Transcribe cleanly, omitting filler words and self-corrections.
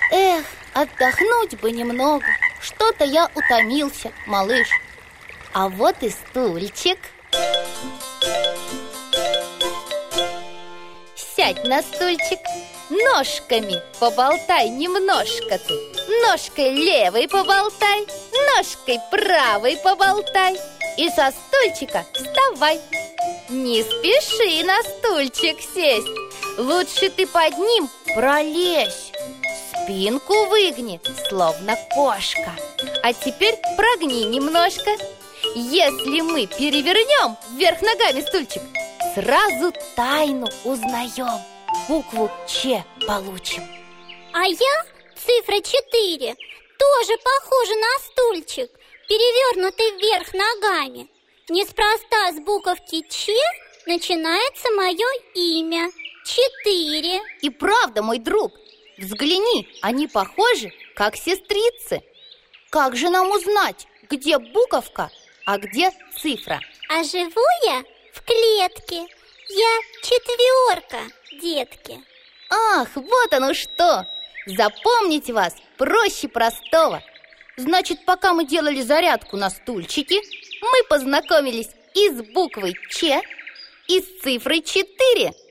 Эх, отдохнуть бы немного. Что-то я утомился, малыш. А вот и стульчик. Сядь на стульчик. Ножками поболтай немножко ты. Ножкой левой поболтай, ножкой правой поболтай. И со стульчика вставай. Не спеши на стульчик сесть. Лучше ты под ним пролезь. Спинку выгни, словно кошка. А теперь прогни немножко. Если мы перевернем вверх ногами стульчик, сразу тайну узнаем. Букву Ч получим. А я, цифра 4, тоже похожа на стульчик, перевернутый вверх ногами. Неспроста с буковки Ч начинается мое имя. 4. И правда, мой друг, взгляни, они похожи, как сестрицы. Как же нам узнать, где буковка, а где цифра? А живу я в клетке. Я 4, детки. Ах, вот оно что! Запомнить вас проще простого. Значит, пока мы делали зарядку на стульчике, мы познакомились и с буквой Ч, и с цифрой 4.